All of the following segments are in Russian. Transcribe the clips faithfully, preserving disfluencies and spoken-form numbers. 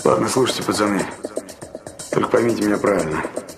Ладно, слушайте, пацаны. Только поймите меня правильно.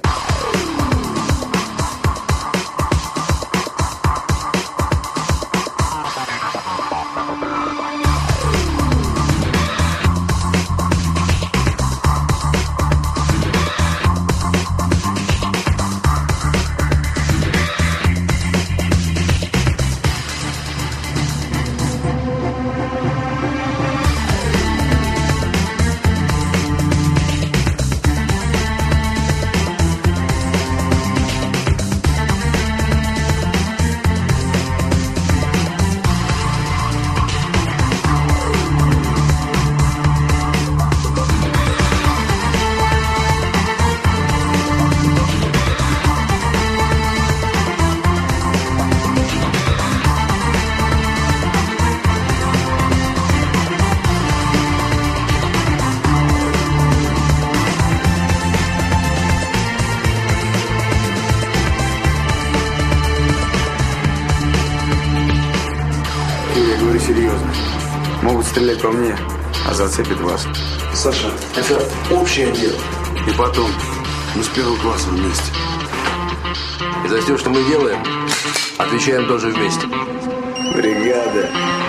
Я говорю серьезно. Могут стрелять по мне, а зацепит вас. Саша, это общее дело. И потом, мы с первого класса вместе. И за все, что мы делаем, отвечаем тоже вместе. Бригада.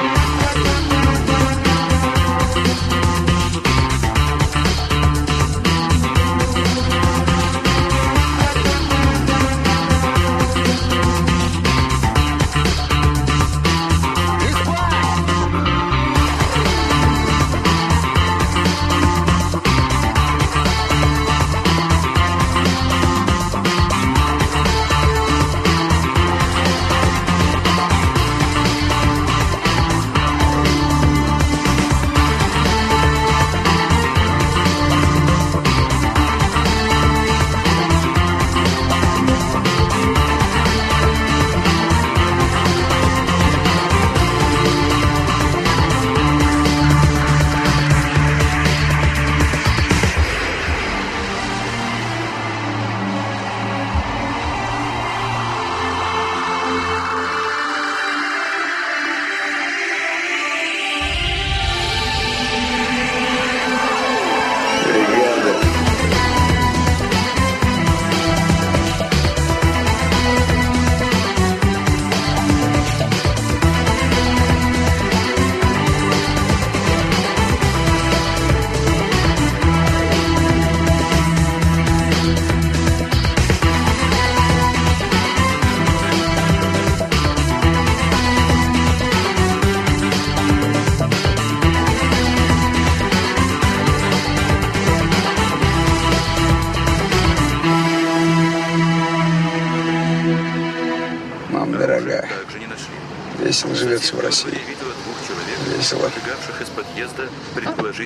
Мама дорогая, весело живется в России. Весело.